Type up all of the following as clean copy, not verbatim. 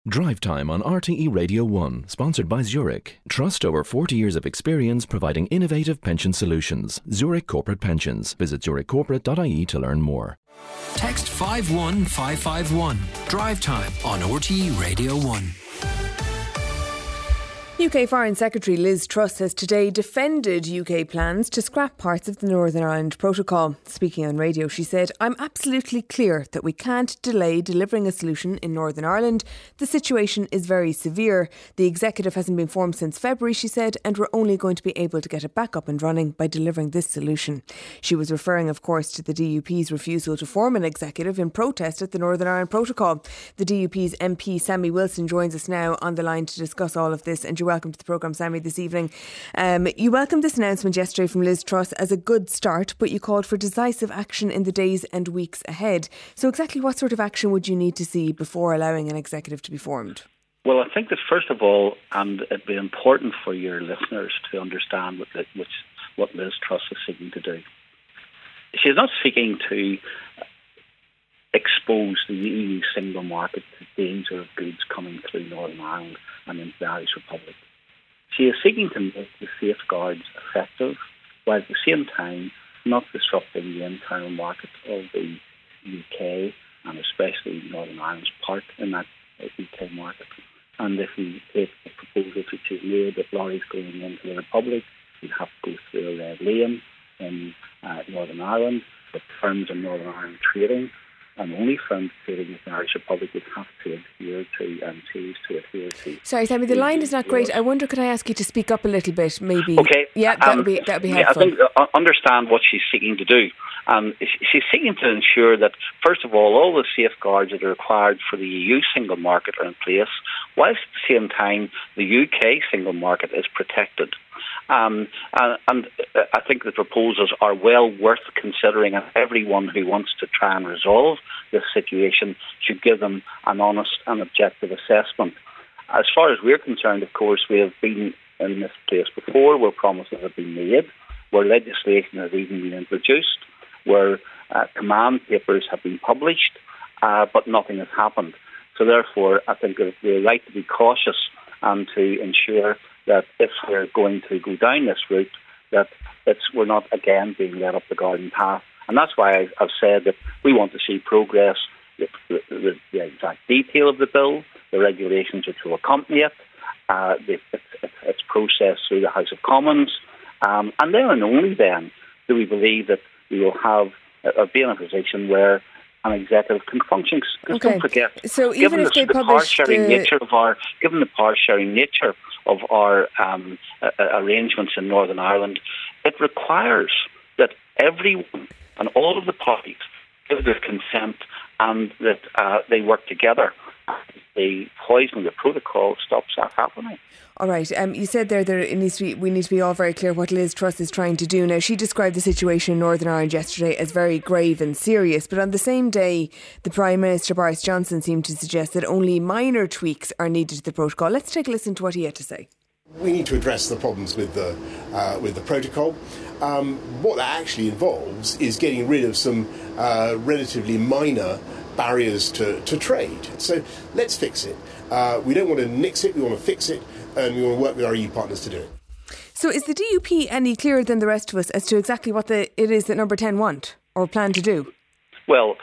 Drive Time on RTE Radio 1, sponsored by Zurich. Trust over 40 years of experience providing innovative pension solutions. Zurich Corporate Pensions. Visit zurichcorporate.ie to learn more. Text 51551. Drive Time on RTE Radio 1. UK Foreign Secretary Liz Truss has today defended UK plans to scrap parts of the Northern Ireland Protocol. Speaking on radio, she said, "I'm absolutely clear that we can't delay delivering a solution in Northern Ireland. The situation is very severe. The executive hasn't been formed since February," she said, "and we're only going to be able to get it back up and running by delivering this solution." She was referring, of course, to the DUP's refusal to form an executive in protest at the Northern Ireland Protocol. The DUP's MP Sammy Wilson joins us now on the line to discuss all of this, and you're welcome to the programme, Sammy, this evening. You welcomed this announcement yesterday from Liz Truss as a good start, but you called for decisive action in the days and weeks ahead. So exactly what sort of action would you need to see before allowing an executive to be formed? Well, I think that first of all, and it'd be important for your listeners to understand what Liz Truss is seeking to do. She's not seeking to expose the EU single market to danger of goods coming through Northern Ireland and into the Irish Republic. She is seeking to make the safeguards effective, while at the same time not disrupting the internal market of the UK and especially Northern Ireland's part in that UK market. And if we take the proposal which is made that lorries going into the Republic would have to go through a red lane in Northern Ireland, but firms in Northern Ireland trading, and only firms trading with the Irish Republic would have to adhere to and choose to adhere to. Sorry, Sammy, the line is not great. I wonder, could I ask you to speak up a little bit, maybe? Okay. Yeah, that would be helpful. Yeah, I think understand what she's seeking to do. She's seeking to ensure that, first of all the safeguards that are required for the EU single market are in place, whilst at the same time the UK single market is protected. And I think the proposals are well worth considering, and everyone who wants to try and resolve this situation should give them an honest and objective assessment. As far as we're concerned, of course, we have been in this place before where promises have been made, where legislation has even been introduced, where command papers have been published, but nothing has happened. So therefore, I think that we're right to be cautious and to ensure that if we're going to go down this route, that we're not again being led up the garden path. And that's why I've said that we want to see progress with the exact detail of the bill, the regulations which will accompany it, its process through the House of Commons, and then and only then do we believe that we will have or be in a position where an executive can function. Because don't forget, so even if they publish given the power sharing nature of our arrangements in Northern Ireland, it requires that everyone and all of the parties give their consent and that they work together. The poisoning of the protocol stops that happening. All right. You said we need to be all very clear what Liz Truss is trying to do. Now, she described the situation in Northern Ireland yesterday as very grave and serious, but on the same day, the Prime Minister Boris Johnson seemed to suggest that only minor tweaks are needed to the protocol. Let's take a listen to what he had to say. We need to address the problems with the protocol. What that actually involves is getting rid of some relatively minor barriers to trade. So let's fix it. We don't want to nix it, we want to fix it, and we want to work with our EU partners to do it. So is the DUP any clearer than the rest of us as to exactly what it is that Number 10 want or plan to do? Well,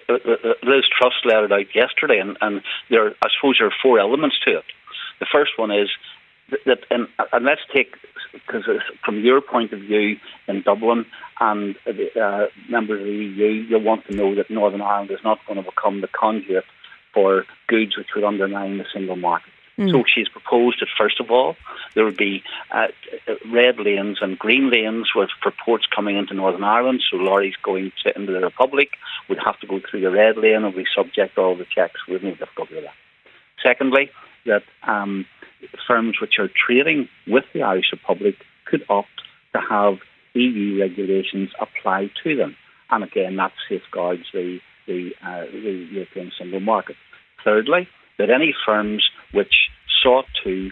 Liz Truss laid it out yesterday, and I suppose there are four elements to it. The first one is that, and let's take, because from your point of view in Dublin and members of the EU, you'll want to know that Northern Ireland is not going to become the conduit for goods which would undermine the single market. So she's proposed that, first of all, there would be red lanes and green lanes for ports coming into Northern Ireland, so lorries going into the Republic would have to go through the red lane and be subject to all the checks. We've no difficulty with that. Secondly, that firms which are trading with the Irish Republic could opt to have EU regulations applied to them. And again, that safeguards the European single market. Thirdly, that any firms which sought to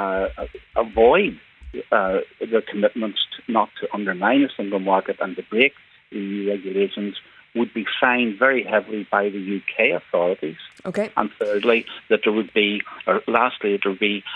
avoid their commitments not to undermine the single market and to break EU regulations would be fined very heavily by the UK authorities. Okay. And thirdly, that there would be, or lastly, that there would be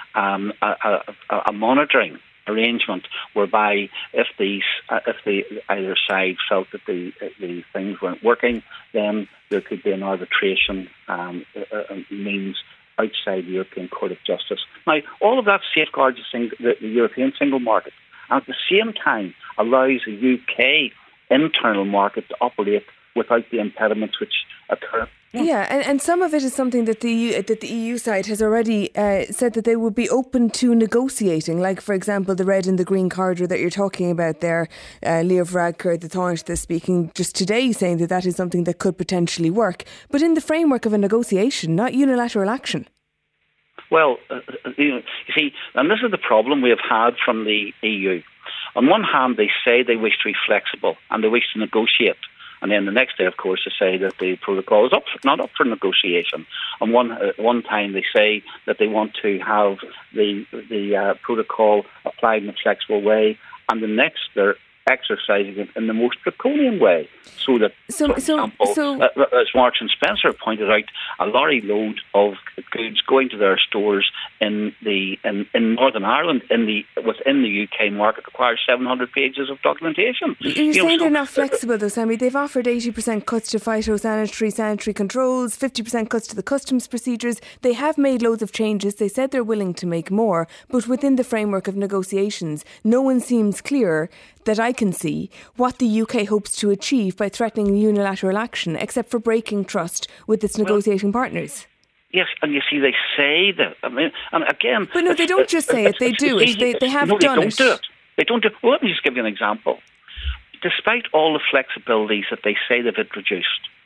a monitoring arrangement whereby if either side felt that the things weren't working, then there could be an arbitration means outside the European Court of Justice. Now, all of that safeguards the European single market, and at the same time allows the UK internal market to operate without the impediments which occur. Yeah, and some of it is something that the EU side has already said that they would be open to negotiating, like, for example, the red and the green corridor that you're talking about there. Leo Varadkar, the Tánaiste, speaking just today, saying that that is something that could potentially work, but in the framework of a negotiation, not unilateral action. Well, you see, and this is the problem we have had from the EU. On one hand, they say they wish to be flexible and they wish to negotiate. And then the next day, of course, they say that the protocol is not up for negotiation. On one time, they say that they want to have the protocol applied in a flexible way, and the next they're exercising it in the most draconian way. So that, for example, as Marks and Spencer pointed out, a lorry load of goods going to their stores in Northern Ireland within the UK market requires 700 pages of documentation. You're saying they're not flexible though, Sammy. They've offered 80% cuts to sanitary controls, 50% cuts to the customs procedures. They have made loads of changes. They said they're willing to make more, but within the framework of negotiations, no one seems clear that I can see what the UK hopes to achieve by threatening unilateral action, except for breaking trust with its negotiating partners. Yes, and you see, they say that. I mean, and again, but no, they don't just say it; they do it. They have done it. They don't do it. Well, let me just give you an example. Despite all the flexibilities that they say they've introduced,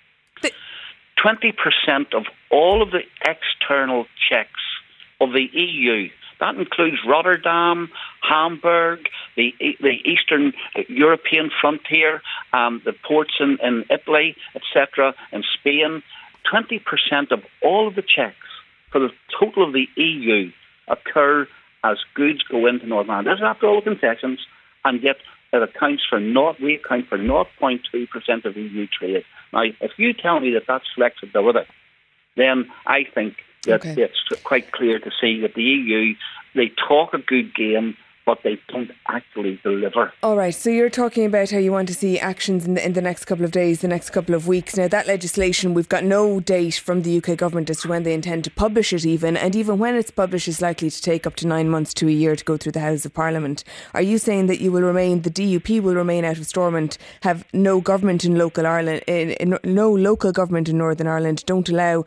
20% of all of the external checks of the EU. That includes Rotterdam, Hamburg, the Eastern European frontier, the ports in Italy, etc., and Spain. 20% of all of the checks for the total of the EU occur as goods go into Northern Ireland. This is after all the concessions, and yet we account for 0.2% of EU trade. Now, if you tell me that that's flexibility, then I think that it's quite clear to see that the EU, they talk a good game, but they don't actually deliver. All right, so you're talking about how you want to see actions in the next couple of days, the next couple of weeks. Now, that legislation, we've got no date from the UK government as to when they intend to publish it even, and even when it's published is likely to take up to 9 months to a year to go through the Houses of Parliament. Are you saying that the DUP will remain out of Stormont, have no government in local Ireland, no local government in Northern Ireland, don't allow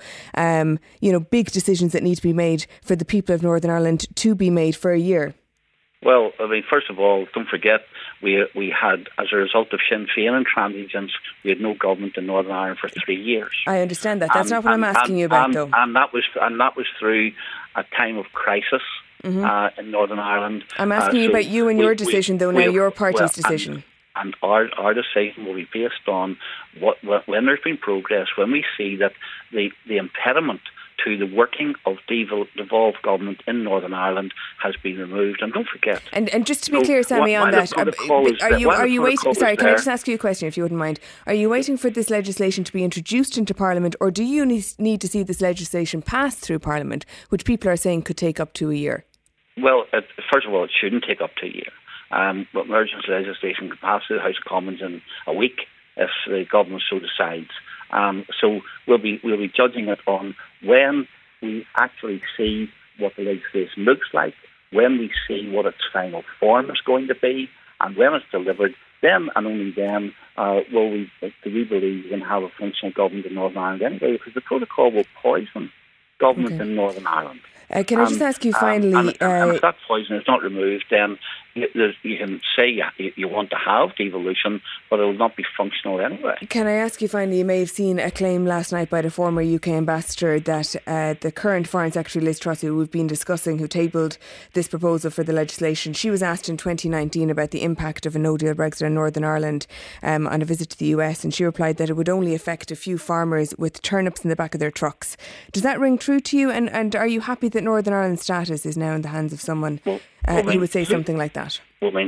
big decisions that need to be made for the people of Northern Ireland to be made for a year? Well, I mean, first of all, don't forget, we had, as a result of Sinn Féin intransigence, we had no government in Northern Ireland for 3 years. I understand that. That's not what I'm asking you about, though. And that was through a time of crisis in Northern Ireland. I'm asking you about you and your decision, though, now your party's decision. And our decision will be based on when there's been progress, when we see that the impediment to the working of devolved government in Northern Ireland has been removed. And don't forget. And just to be clear, Sammy, on that, are you waiting? Sorry, can I just ask you a question, if you wouldn't mind? Are you waiting for this legislation to be introduced into Parliament, or do you need to see this legislation pass through Parliament, which people are saying could take up to a year? Well, first of all, it shouldn't take up to a year. But emergency legislation can pass through the House of Commons in a week if the government so decides. So we'll be judging it on when we actually see what the legislation looks like, when we see what its final form is going to be, and when it's delivered. Then and only then do we believe we can have a functional government in Northern Ireland anyway, because the protocol will poison government in Northern Ireland. Can I just ask you finally... and if that poison is not removed, then you can say you want to have devolution, but it will not be functional anyway. Can I ask you finally, you may have seen a claim last night by the former UK ambassador that the current Foreign Secretary Liz Truss, who we've been discussing, who tabled this proposal for the legislation, she was asked in 2019 about the impact of a no-deal Brexit in Northern Ireland on a visit to the US, and she replied that it would only affect a few farmers with turnips in the back of their trucks. Does that ring true to you, and are you happy that Northern Ireland's status is now in the hands of someone who would say something like that? Well, I mean, who's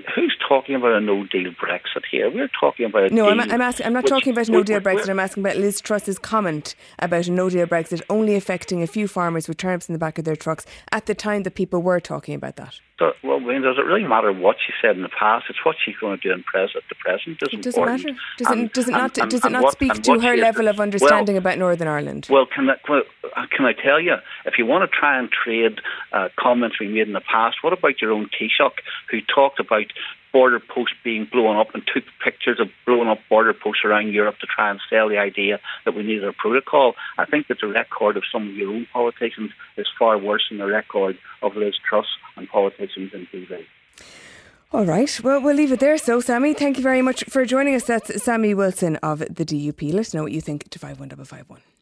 talking about a no-deal Brexit here. We're talking about a deal. I'm not talking about a no-deal Brexit. I'm asking about Liz Truss's comment about a no-deal Brexit only affecting a few farmers with turnips in the back of their trucks at the time that people were talking about that. So, well, does it really matter what she said in the past? It's what she's going to do at the present is it important. Does it not speak to her level of understanding about Northern Ireland? Well, can I tell you, if you want to try and trade comments we made in the past, what about your own Taoiseach, who talked about border posts being blown up and took pictures of blowing up border posts around Europe to try and sell the idea that we needed a protocol? I think that the record of some of your own politicians is far worse than the record of Liz Truss and politicians in TV. All right, well, we'll leave it there. So, Sammy, thank you very much for joining us. That's Sammy Wilson of the DUP. Let us know what you think to 51551.